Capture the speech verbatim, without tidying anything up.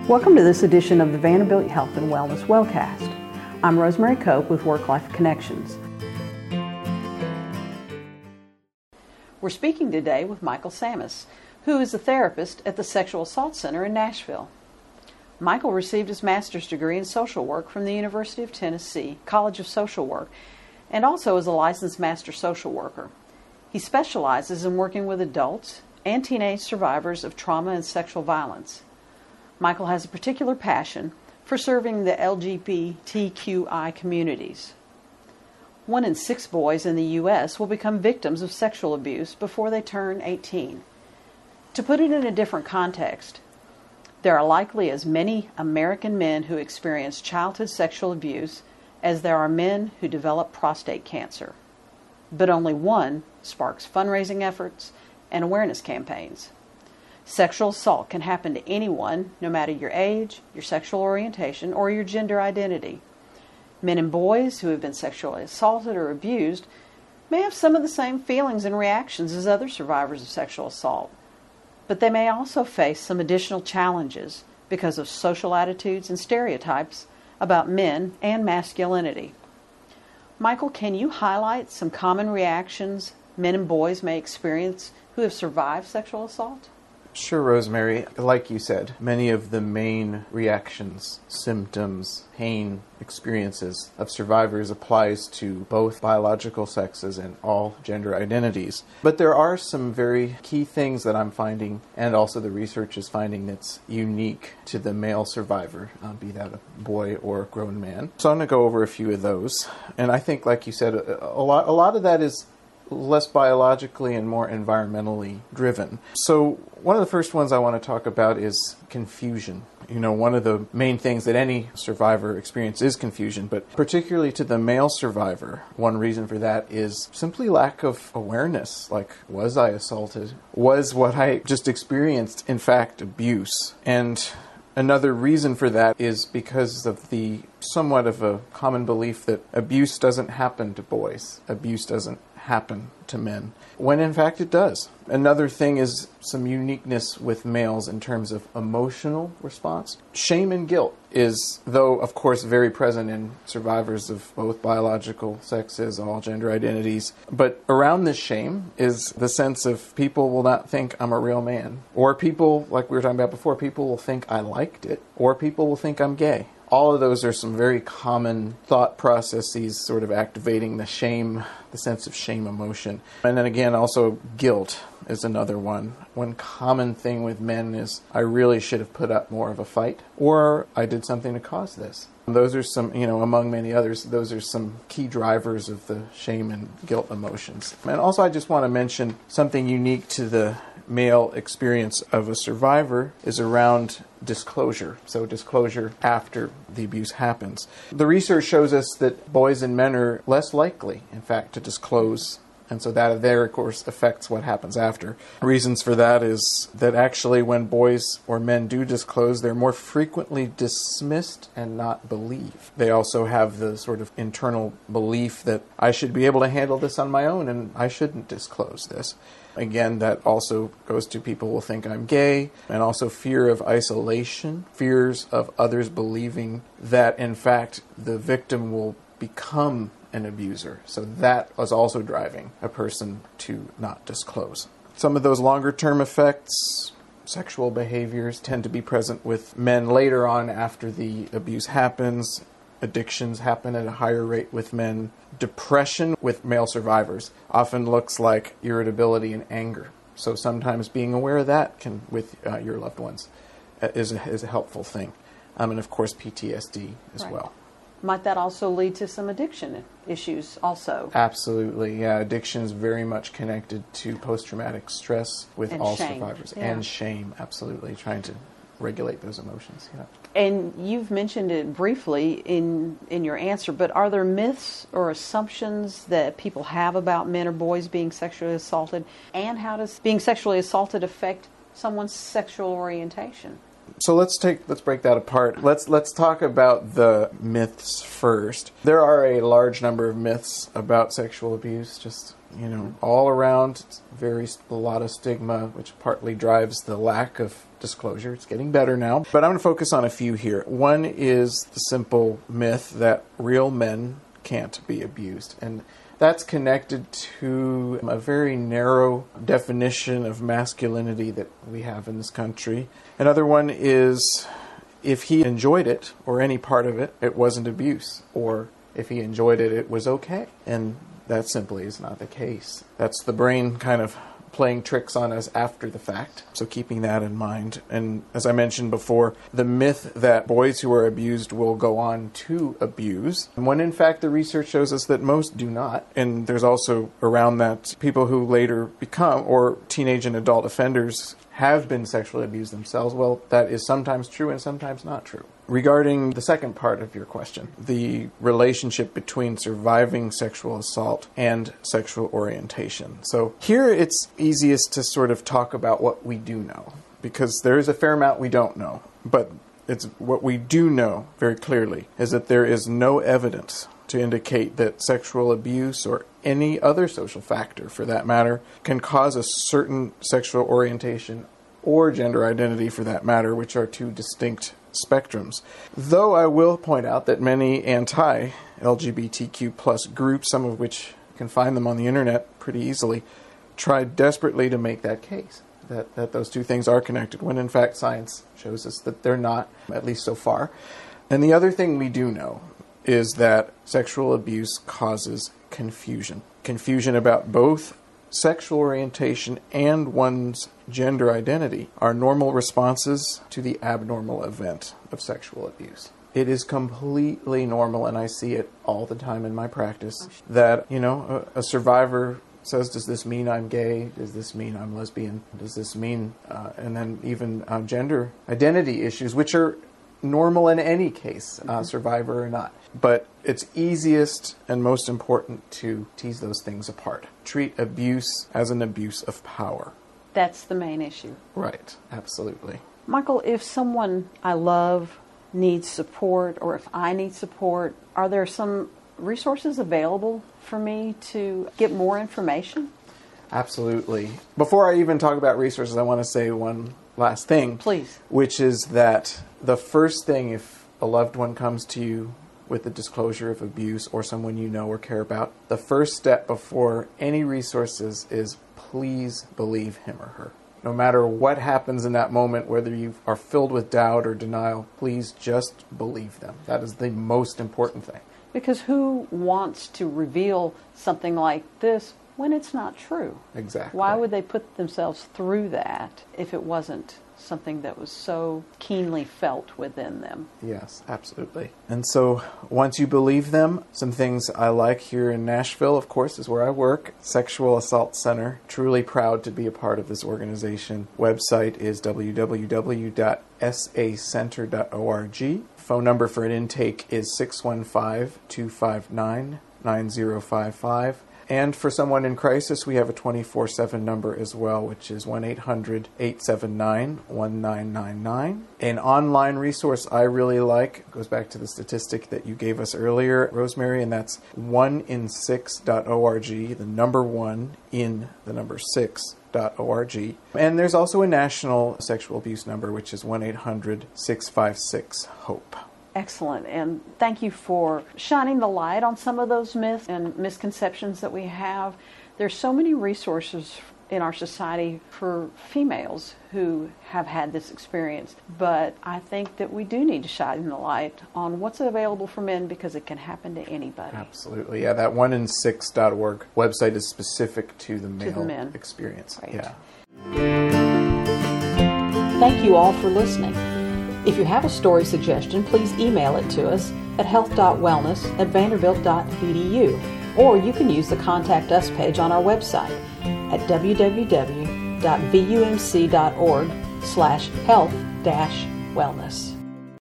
Welcome to this edition of the Vanderbilt Health and Wellness Wellcast. I'm Rosemary Cope with Work-Life Connections. We're speaking today with Michael Sammis, who is a therapist at the Sexual Assault Center in Nashville. Michael received his master's degree in social work from the University of Tennessee College of Social Work and also is a licensed master social worker. He specializes in working with adults and teenage survivors of trauma and sexual violence. Michael has a particular passion for serving the L G B T Q I communities. One in six boys in the U S will become victims of sexual abuse before they turn eighteen. To put it in a different context, there are likely as many American men who experience childhood sexual abuse as there are men who develop prostate cancer. But only one sparks fundraising efforts and awareness campaigns. Sexual assault can happen to anyone, no matter your age, your sexual orientation, or your gender identity. Men and boys who have been sexually assaulted or abused may have some of the same feelings and reactions as other survivors of sexual assault, but they may also face some additional challenges because of social attitudes and stereotypes about men and masculinity. Michael, can you highlight some common reactions men and boys may experience who have survived sexual assault? Sure, Rosemary. Like you said, many of the main reactions, symptoms, pain, experiences of survivors applies to both biological sexes and all gender identities. But there are some very key things that I'm finding, and also the research is finding, that's unique to the male survivor, uh, be that a boy or a grown man. So I'm going to go over a few of those. And I think, like you said, a, a lot, a lot of that is less biologically and more environmentally driven. So one of the first ones I want to talk about is confusion. You know, one of the main things that any survivor experiences is confusion, but particularly to the male survivor, one reason for that is simply lack of awareness. Like, was I assaulted? Was what I just experienced, in fact, abuse? And another reason for that is because of the somewhat of a common belief that abuse doesn't happen to boys. Abuse doesn't happen to men, when in fact it does. Another thing is some uniqueness with males in terms of emotional response. Shame and guilt is, though of course very present in survivors of both biological sexes, all gender identities, but around this shame is the sense of people will not think I'm a real man, or people, like we were talking about before, people will think I liked it, or people will think I'm gay. All of those are some very common thought processes sort of activating the shame, the sense of shame emotion. And then again, also guilt is another one. One common thing with men is, I really should have put up more of a fight, or I did something to cause this. Those are some, you know, among many others, those are some key drivers of the shame and guilt emotions. And also I just want to mention something unique to the male experience of a survivor is around disclosure. So disclosure after the abuse happens. The research shows us that boys and men are less likely, in fact, to disclose. And so that there, of course, affects what happens after. Reasons for that is that actually when boys or men do disclose, they're more frequently dismissed and not believed. They also have the sort of internal belief that I should be able to handle this on my own and I shouldn't disclose this. Again, that also goes to people will think I'm gay, and also fear of isolation, fears of others believing that, in fact, the victim will become an abuser. So that is also driving a person to not disclose. Some of those longer-term effects, sexual behaviors, tend to be present with men later on after the abuse happens. Addictions happen at a higher rate with men. Depression with male survivors often looks like irritability and anger. So sometimes being aware of that can, with uh, your loved ones, uh, is, a, is a helpful thing. Um, and of course P T S D as right. well. Might that also lead to some addiction issues also? Absolutely, yeah. Addiction is very much connected to post-traumatic stress with and all shame. survivors. Yeah. And shame, absolutely. Trying to regulate those emotions, yeah. And you've mentioned it briefly in, in your answer, but are there myths or assumptions that people have about men or boys being sexually assaulted? And how does being sexually assaulted affect someone's sexual orientation? So let's take let's break that apart. Let's let's talk about the myths first. There are a large number of myths about sexual abuse, just, you know, all around. Very a lot of stigma, which partly drives the lack of disclosure. It's getting better now. But I'm going to focus on a few here. One is the simple myth that real men can't be abused. And that's connected to a very narrow definition of masculinity that we have in this country. Another one is if he enjoyed it, or any part of it, it wasn't abuse. Or if he enjoyed it, it was okay. And that simply is not the case. That's the brain kind of playing tricks on us after the fact. So keeping that in mind. And as I mentioned before, the myth that boys who are abused will go on to abuse, when in fact the research shows us that most do not. And there's also around that people who later become, or teenage and adult offenders have been sexually abused themselves. Well, that is sometimes true and sometimes not true. Regarding the second part of your question, the relationship between surviving sexual assault and sexual orientation. So here it's easiest to sort of talk about what we do know, because there is a fair amount we don't know. But it's what we do know very clearly is that there is no evidence to indicate that sexual abuse or any other social factor, for that matter, can cause a certain sexual orientation or gender identity, for that matter, which are two distinct spectrums. Though I will point out that many anti-L G B T Q plus groups, some of which you can find them on the internet pretty easily, try desperately to make that case, that, that those two things are connected, when in fact science shows us that they're not, at least so far. And the other thing we do know is that sexual abuse causes confusion. Confusion about both sexual orientation and one's gender identity are normal responses to the abnormal event of sexual abuse. It is completely normal, and I see it all the time in my practice, that, you know, a, a survivor says, does this mean I'm gay? Does this mean I'm lesbian? Does this mean, uh, and then even uh, gender identity issues, which are normal in any case, uh, survivor or not. But it's easiest and most important to tease those things apart. Treat abuse as an abuse of power. That's the main issue. Right, absolutely. Michael, if someone I love needs support, or if I need support, are there some resources available for me to get more information? Absolutely. Before I even talk about resources, I want to say one last thing. Please. Which is that the first thing, if a loved one comes to you with the disclosure of abuse, or someone you know or care about, the first step before any resources is please believe him or her. No matter what happens in that moment, whether you are filled with doubt or denial, please just believe them. That is the most important thing. Because who wants to reveal something like this when it's not true? Exactly. Why would they put themselves through that if it wasn't something that was so keenly felt within them? Yes, absolutely. And so once you believe them, some things I like here in Nashville, of course, is where I work. Sexual Assault Center. Truly proud to be a part of this organization. Website is w w w dot s a center dot org. Phone number for an intake is six one five, two five nine, nine zero five five. And for someone in crisis, we have a twenty-four seven number as well, which is one eight hundred, eight seven nine, one nine nine nine. An online resource I really like goes back to the statistic that you gave us earlier, Rosemary, and that's one in six dot org, the number one in the number six dot org. And there's also a national sexual abuse number, which is one eight hundred, six five six, HOPE. Excellent, and thank you for shining the light on some of those myths and misconceptions that we have. There's so many resources in our society for females who have had this experience, but I think that we do need to shine the light on what's available for men, because it can happen to anybody. Absolutely, yeah. That one in six dot org website is specific to the male to the men. experience. Right. Yeah. Thank you all for listening. If you have a story suggestion, please email it to us at health dot wellness at vanderbilt dot e d u, or you can use the Contact Us page on our website at w w w dot v u m c dot org slash health dash wellness.